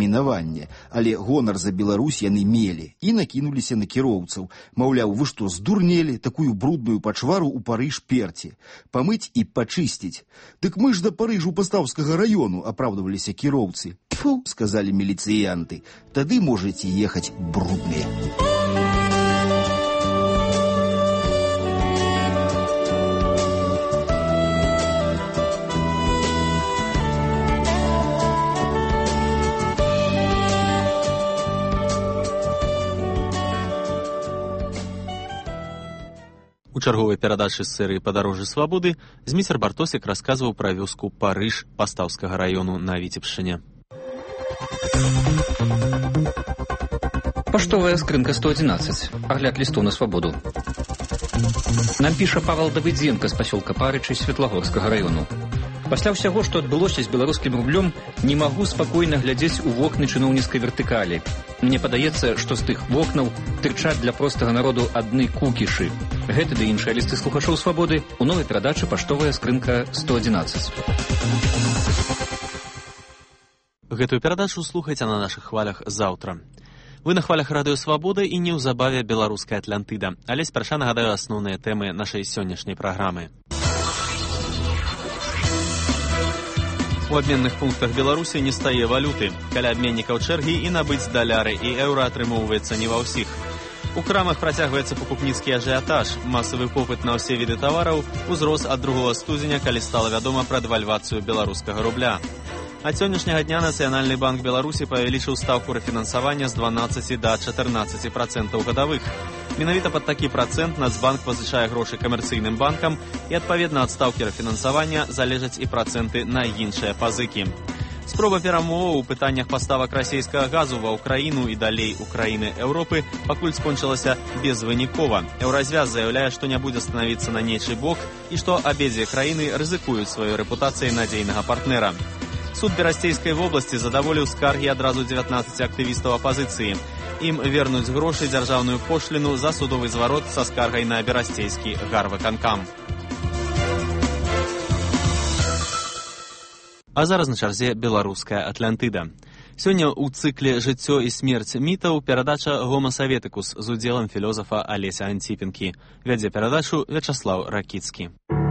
перайменавання, але гонар за Беларусь яны мелі і накінуліся на кіроўцаў. Маўляў, вы што, здурнелі такую брудную пачвару ў Парыж перці? Памыць і пачысціць. Дык мы ж да Парыжу Пастаўскага раёну, апраўдваліся кіроўцы. Тьфу, сказалі міліцыянты, тады можаце ехаць брудныя. У чарговай перадачы з серыі «Падарожжы свабоды» Зміцер Бартосік расказваў пра вёску Парыж Пастаўскага раёну на Віцебшчыне. Паштовая скрынка 111. Агляд лістоў на свабоду. Нам піша Павел Давыдзенка з пасёлка Парычы Светлагорскага раёну. Пасля ўсяго, што адбылося з беларускім рублём, не магу спакойна глядзець у вокны чыноўніцкай вертыкалі. Мне падаецца, што з тых вокнаў тырчаць для простага народу адны кукішы. Гэты ды іншыя лісты слухачоў свабоды у новай перадачы «Паштовая скрынка 111». Гэтую перадачу слухайце на нашых хвалях заўтра. Вы на хвалях радыё «Свабода» і неўзабаве беларуская Атлантыда. Але спярша нагадаю асноўныя тэмы нашай сённяшняй праграмы. У абменных пунктах Беларусі не стае валюты. Каля абменнікаў чэргі і набыць даляры і еўра атрымоўваецца не ва ўсіх. У крамах працягваецца пакупніцкі ажыятаж. Масавы попыт на ўсе віды тавараў узрос ад 2 студзеня, калі стала вядома пра дэвальвацыю беларускага рубля. Ад сённяшняга дня Нацыянальны банк Беларусі павялічыў стаўку рэфінансавання з 12 да 14% гадавых. Менавіта пад такі працэнт Нацбанк пазычае грошы камерцыйным банкам і, адпаведна ад стаўкі рэфінансавання, залежаць і працэнты на іншыя пазыкі. Спроба перамоваў у пытаннях паставак расійскага газу ва ўкраіну і далей у краіны Еўропы пакуль скончылася безвынікова. Еўразвяз заяўляе, што не будзе станавіцца на нечы бок і што абедзве краіны рызыкуюць сваёй рэпутацыяй надзейнага партнера. Суд Берасцейскай вобласці задаволіў скаргі адразу 19 актывістаў апазіцыі. Ім вернуць грошы дзяржаўную пошліну за судовы зварот са скаргай на берасцейскі гарвыканкам. А зараз на чарзе беларуская Атлантыда. Сёння ў цыкле «Жыццё і смерць мітаў» перадача «Гомо Советикус» з удзелам філёзафа Алеся Антипенкі. Вядзе перадачу Вячаслаў Ракіцкі.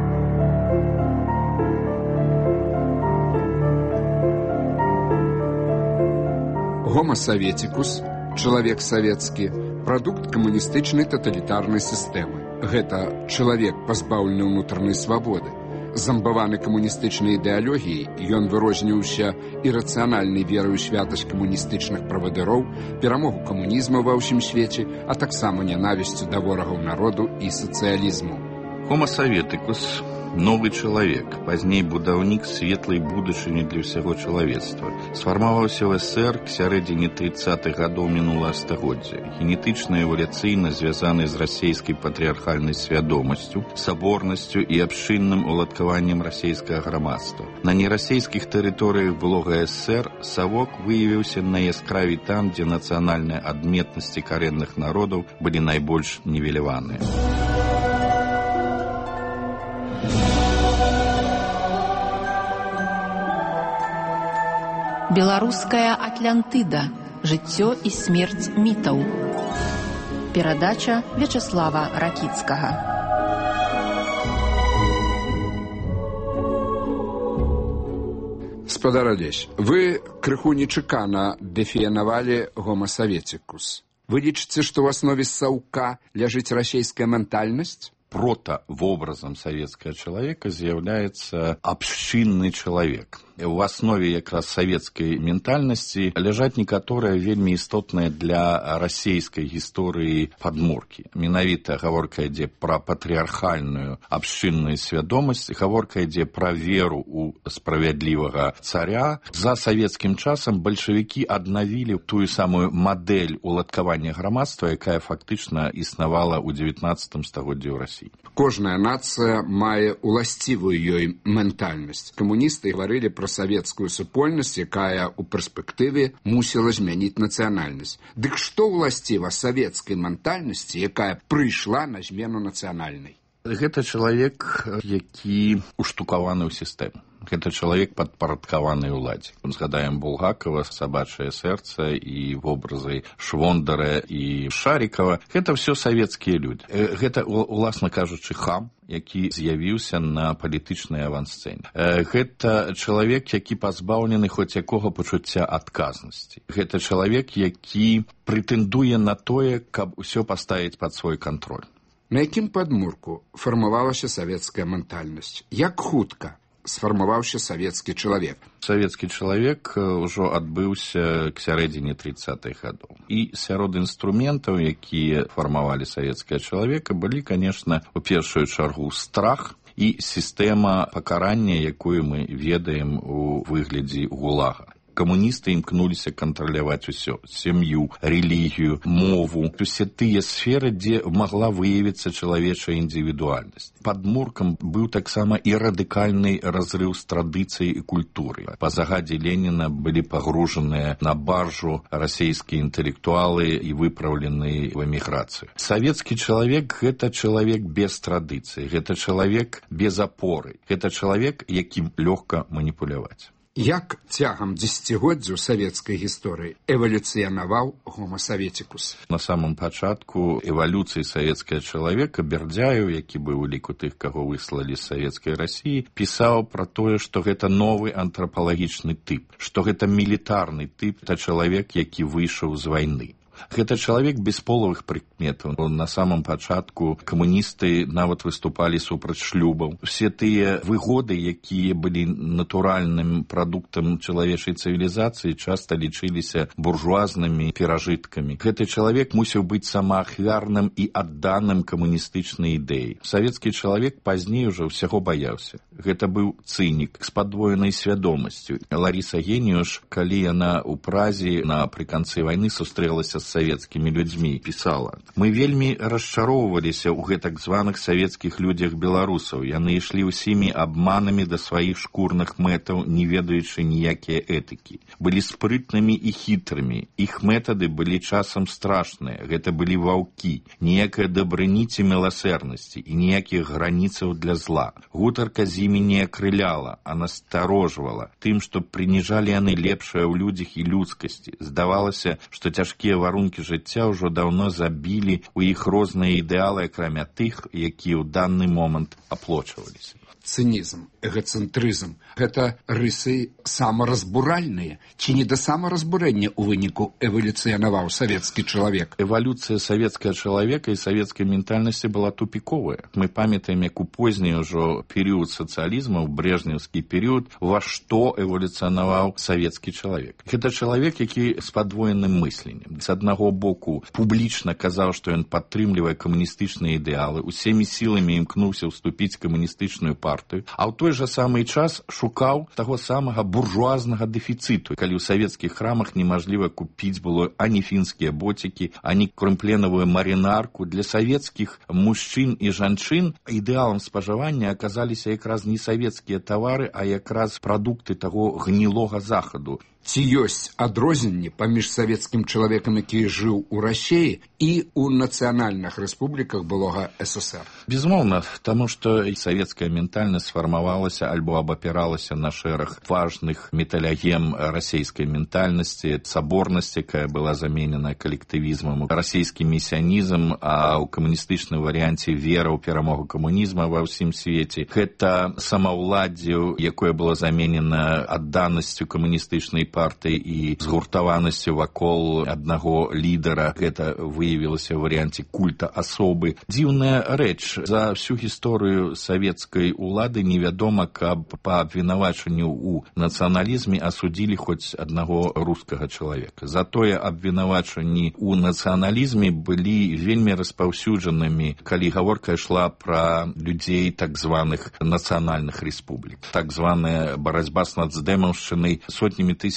Гомо Советикус, чалавек савецкі, прадукт камуністычнай таталітарнай сістэмы. Гэта чалавек, пазбаўлены ўнутранай свабоды. Замбаваны камуністычнай ідэалогіяй, ён вырозніваўся ірацыянальнай верай у святасць камуністычных правадыроў, перамогу камунізму ва ўсім свеце, а таксама нянавісцю да ворагаў народу і сацыялізму. Homo Советикус – новы чалавек, пазней будаўнік светлай будучыні для ўсяго чалавецтва. Сфармаваўся ў СССР к сярэдзіне 30-х гадоў мінулага стагоддзя. Генетычна эвалюцыйна звязаны з расійскай патрыархальнай свядомасцю, саборнасцю і абшчынным уладкаваннем расійскага грамадства. На нерасійскіх тэрыторыях былога СССР савок выявіўся найяскравей там, дзе нацыянальныя адметнасці карэнных народаў былі найбольш нівеляваныя. Беларуская Атлантыда. Жыццё і смерць мітаў. Перадача Вячаслава Ракіцкага. Спадар Алесь, вы крыху нечакана дэфіянавалі Homo Советикус. Вы лічыце, што ў аснове саўка ляжыць расійская ментальнасць? Протавобразам савецкага чалавека з'яўляецца абшчынны чалавек. У аснове якраз савецкай ментальнасці ляжаць некаторыя вельмі істотныя для расійскай гісторыі падмуркі. Менавіта гаворка ідзе пра патрыархальную абшчынную свядомасць, гаворка ідзе пра веру ў справядлівага царя. За савецкім часам бальшавікі аднавілі тую самую мадэль уладкавання грамадства, якая фактычна існавала ў 19 стагоддзі ў Расіі. Кожная нацыя мае уласцівую ёй ментальнасць. Камуністы гаварылі пра савецкую супольнасць, якая ў перспектыве мусіла змяніць нацыянальнасць. Дык што ўласціва савецкай ментальнасці, якая прыйшла на змену нацыянальнай? Гэта чалавек, які уштукаваны ў сістэму. Гэта чалавек падпарадкаваны ўладзе. Згадаем Булгакова, «Сабачае сэрца» і вобразы Швондара і Шарікава. Гэта ўсё савецкія людзі. Гэта, уласна кажучы, хам, які з'явіўся на палітычнай авансцэне. Гэта чалавек, які пазбаўлены хоць якога пачуцця адказнасці. Гэта чалавек, які прэтэндуе на тое, каб усё паставіць пад свой кантроль. На якім падмурку фармавалася савецкая ментальнасць? Як хутка сфармаваўся савецкі чалавек? Савецкі чалавек ўжо адбыўся к сярэдзіне 30-х гадоў. І сярод інструментаў, якія фармавалі савецкага чалавека, былі, канешне, у першую чаргу страх і сістэма пакарання, якую мы ведаем у выглядзе гулага. Камуністы імкнуліся кантраляваць усё: сям'ю, рэлігію, мову, усе тыя сферы, дзе магла выявіцца чалавечая індывідуальнасць. Падмуркам быў таксама і радыкальны разрыў з традыцыяй і культурай. Па загадзе Леніна былі пагружаныя на баржу расійскія інтэлектуалы і выпраўленыя ў эміграцыю. Савецкі чалавек – гэта чалавек без традыцыі, гэта чалавек без апоры, гэта чалавек, якім лёгка маніпуляваць. Як цягам дзесяцігоддзяў савецкай гісторыі эвалюцыянаваў Homo советicus? На самом пачатку эвалюцыі савецкага чалавека Бердзяеў, які быў у ліку тых, каго выслалі з савецкай Расіі, пісаў пра тое, што гэта новы антрапалагічны тып, што гэта мілітарны тып, это чалавек, які выйшаў з вайны. Гэта чалавек без полавых прыкметаў. На самом пачатку камуністы нават выступалі супраць шлюбаў. Усе тыя выгоды, якія былі натуральным прадуктам чалавечай цывілізацыі, часта лічыліся буржуазнымі перажыткамі. Гэты чалавек мусіў быць самаахвярным і адданым камуністычнай ідэі. Савецкі чалавек пазней ужо ўсяго баяўся. Гэта быў цынік з падвоенай свядомасцю. Ларіса Геніуш, калі яна ў Празе напрыканцы вайны сустрэлася з савецкімі людзьмі, пісала: «Мы вельмі расчароўваліся ў гэтак званых савецкіх людзях беларусаў. Яны ішлі ўсімі абманамі да сваіх шкурных мэтаў, не ведаючы ніякія этыкі. Былі спрытнымі і хітрымі. Іх метады былі часам страшныя. Гэта былі ваўкі. Ніякая дабрыні ці міласэрнасці і ніякіх граніцаў для зла. Гутарка з імі не акрыляла, а насторожвала тым, што прыніжалі яны лепшае ў людзях і людскасці. Здавалася, што цяжкія варункі жыцця ўжо даўно забілі ў іх розныя ідэалы, акрамя тых, якія ў даны момант аплочваліся». Цынізм, эгацэнтрызм – гэта рысы самаразбуральныя, ці не да самаразбурэння ў выніку эвалюцыянаваў савецкі чалавек? Эвалюцыя савецкага чалавека і савецкай ментальнасці была тупіковая. Мы памятаем, як у позні ўжо перыяд сацыялізму, брежнеўскі перыяд, ва што эвалюцыянаваў савецкі чалавек. Гэта чалавек, які з падвоеным мысленнем. З аднаго боку, публічна казаў, што ён падтрымлівае камуністычныя ідэалы, усімі сіламі імкнуўся ўступіць камуністычную партыю, а ў той жа самы час шукаў таго самага буржуазнага дэфіцыту, калі ў савецкіх храмах немажліва купіць было ані фінскія боцікі, ані крымпленавую марынарку. Для савецкіх мужчын і жанчын ідэалам спажывання аказаліся якраз не савецкія тавары, а якраз прадукты таго гнілога захаду. Ці ёсць адрозненні паміж савецкім чалавекам, які жыў у Расіі, і ў нацыянальных рэспубліках былога СССР? Безумоўна, таму што савецкая ментальнасць сфармавалася альбо абапіралася на шэраг важных металягем расійскай ментальнасці, саборнасць, якая была заменена калектывізмам, расійскі месіянізм, а ў камуністычным варыянце вера ў перамогу камунізма ва ўсім свеце. Гэта самаўладдзе, якое было заменена адданасцю камуністычнай партыі і згуртаванасцю вакол аднаго лідара. Гэта выявілася ў варыянце культа асобы. Дзіўная рэч, за всю гісторыю савецкай улады невядома, каб па абвінавачанню ў нацыяналізме асудзілі хоць аднаго рускага чалавека. Затое абвінавачанні ў нацыяналізме былі вельмі распаўсюджанымі, калі гаворка ішла пра людзей так званых нацыянальных рэспублік. Так званая барацьба з нацдэмаўшчынай сотнямі тысяч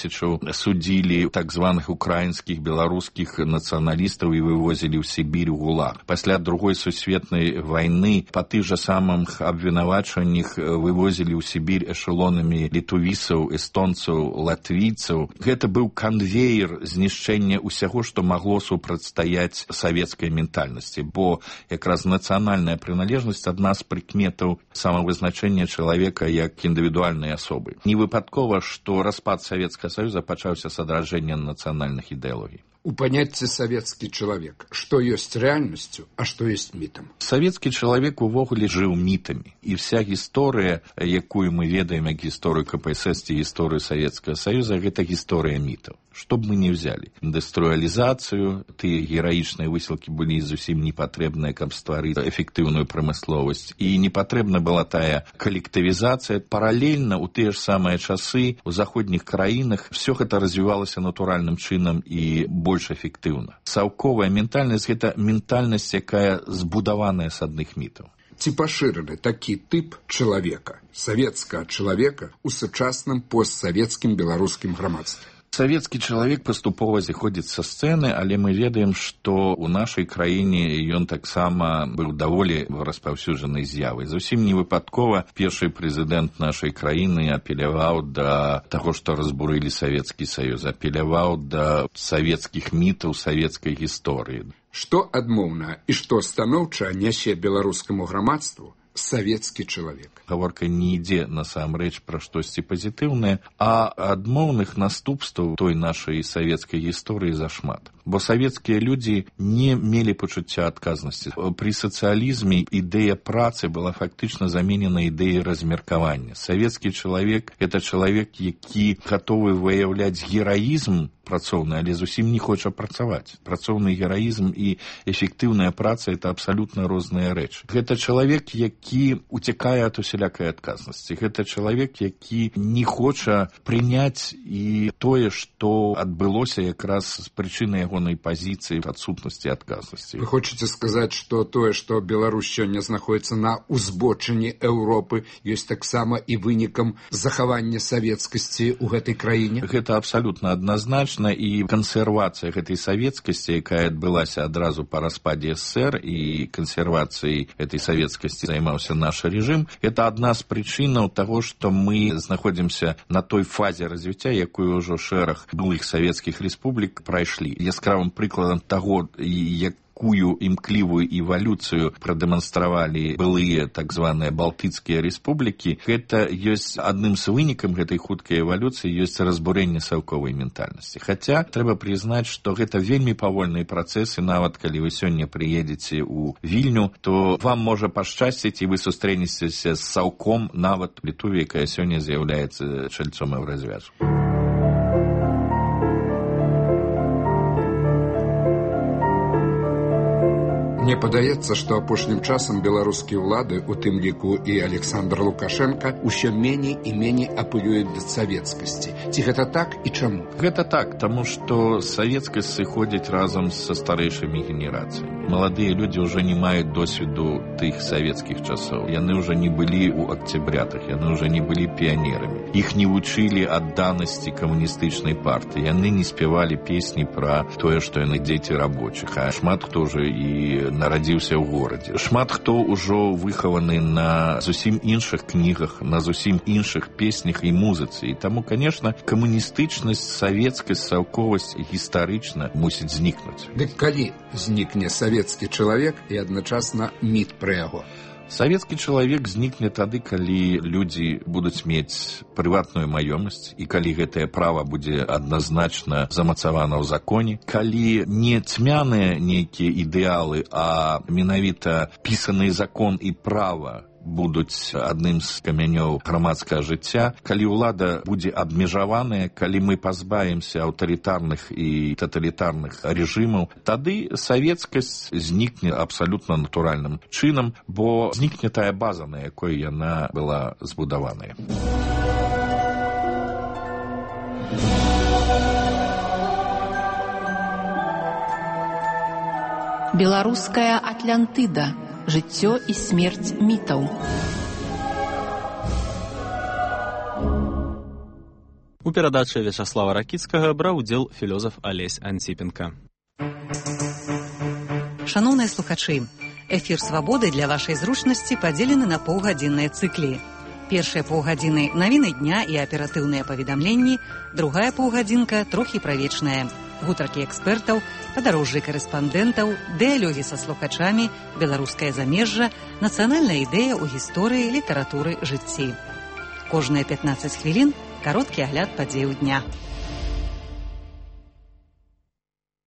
тысячаў судзілі так званых украінскіх, беларускіх нацыяналістаў і вывозілі ў Сібір у ГУЛАГ. Пасля Другой сусветнай вайны па тых жа самых абвінавачваннях вывозілі ў Сібір эшелонамі літувісаў, эстонцаў, латвійцаў. Гэта быў канвеер знішчэння ўсяго, што магло супрацьстаяць савецкай ментальнасці, бо якраз нацыянальная прыналежнасць адна з прыкметаў самавызначэння чалавека як індывідуальнай асобы. Не выпадкова, што распад Савецкага Саюза пачаўся з адраджэння нацыянальных ідэалогій. У паняцці савецкі чалавек, што ёсць рэальнасцю, а што ёсць мітам? Савецкі чалавек увогуле жыў мітамі. І вся гісторыя, якую мы ведаем як гісторыю КПСС ці гісторыю Савецкага Саюза, гэта гісторыя мітаў. Што б мы не взяли. Індустрыялізацыю, тыя гераічныя высілкі былі зусім непатрэбныя, каб стварыць эфектыўную прамысловасць. І непатрэбна была тая калектывізацыя. Паралельна ў тыя ж самыя часы у заходніх краінах все гэта развівалася натуральным чынам і больш эфектыўна. Саўковая ментальнасць – гэта ментальнасць, якая збудаваная з адных мітаў. Ці пашыраны такі тып чалавека, савецкага чалавека ў сучасным постсавецкім беларускім грамадстве? Савецкі чалавек паступова зыходзіць са сцэны, але мы ведаем, што ў нашай краіне ён таксама быў даволі распаўсюджанай з'явай. Зусім не выпадкова першы прэзідэнт нашай краіны апеляваў да таго, што разбурылі Савецкі Саюз, апеляваў да савецкіх мітаў, савецкай гісторыі. Што адмоўна і што станоўча нясе беларускаму грамадству савецкі чалавек? Гаворка не ідзе насамрэч пра штосьці пазітыўнае, а адмоўных наступстваў той нашай савецкай гісторыі зашмат. Бо савецкія людзі не мелі пачуцця адказнасці. Пры сацыялізме ідэя працы была фактычна заменена ідэяй размеркавання. Савецкі чалавек – гэта чалавек, які гатовы выяўляць гераізм працоўны, але зусім не хоча працаваць. Працоўны гераізм і эфектыўная праца – это абсалютна розныя рэчы. Гэта чалавек, які уцякае ад усялякай адказнасці. Гэта чалавек, які не хоча прыняць і тое, што адбылося якраз з прычыны ягонай пазіцыі адсутнасці адказнасці. Вы хочаце сказаць, што тое, што Беларусь сёння знаходзіцца на узбочыне Еўропы, ёсць таксама і вынікам захавання савецкасці ў гэтай краіне? Гэта абсалютна адназначна. І кансервацыя гэтай савецкасці, якая адбылася адразу па распадзе СССР, і кансервацыяй гэтай савецкасці займаўся наш рэжым, это адна з прычынаў таго, што мы знаходзімся на той фазе развіцця, якую ўжо шэраг былых савецкіх рэспублік прайшлі. Яскравым прыкладам таго, якую імклівую эвалюцыю прадэманстравалі былыя так званыя балтыцкія рэспублікі, гэта ёсць адным з вынікам гэтай хуткай эвалюцыі ёсць разбурэнне саўковай ментальнасці. Хаця трэба прызнаць, што гэта вельмі павольныя працэсы, нават калі вы сёння прыедзеце ў Вільню, то вам можа пашчасціць і вы сустрэнецеся з саўком нават Літуве, якая сёння з'яўляецца чальцом Еўразвязу. Мне падаецца, што апошнім часам беларускія ўлады, у тым ліку і Александр Лукашенко, усё меней і меней апылююць да савецкасці. Ці гэта так і чаму? Гэта так, таму што савецкасць сыходзіць разам са старэйшымі генерацыямі. Маладыя людзі ўжо не маюць досведу тых савецкіх часоў. Яны ўжо не былі ў акцябрятах, яны ўжо не былі піянерамі. Іх не вучылі адданасці камуністычнай партыі. Яны не спявалі песні пра тое, што яны дзеці рабочых, а шмат хто ўжо і нарадзіўся ў горадзе. Шмат хто ўжо выхаваны на зусім іншых кнігах, на зусім іншых песнях і музыцы. І таму, канешне, камуністычнасць, савецкасць, саўковасць гістарычна мусіць знікнуць. Дык калі знікне савецкі чалавек і адначасна міт пра яго? Савецкі чалавек знікне тады, калі людзі будуць мець прыватную маёмасць і калі гэтае права будзе адназначна замацавана ў законе, калі не цьмяныя нейкія ідэалы, а менавіта пісаны закон і права будуць адным з камянёў грамадскага жыцця, калі ўлада будзе абмежаваная, калі мы пазбавімся аўтарытарных і таталітарных рэжымаў, тады савецкасць знікне абсалютна натуральным чынам, бо знікне тая база, на якой яна была збудаваная. Беларуская Атлантыда. Жыццё і смерць мітаў. У перадачы Вячаслава Ракіцкага браў удзел філёзаф Алесь Антіпенка. Шаноўныя слухачы, эфір «Свабоды» для вашай зручнасці падзелены на паўгадзінныя цыклі. Першыя паўгадзіны – навіны дня і аператыўныя паведамленні, другая паўгадзінка – трохі правечная. Гутаркі экспертаў, падарожжы карэспандэнтаў, дыялогі са слухачамі, беларускае замежжа, нацыянальная ідэя ў гісторыі, літаратуры, жыцці. Кожныя 15 хвілін – кароткі агляд падзеяў дня.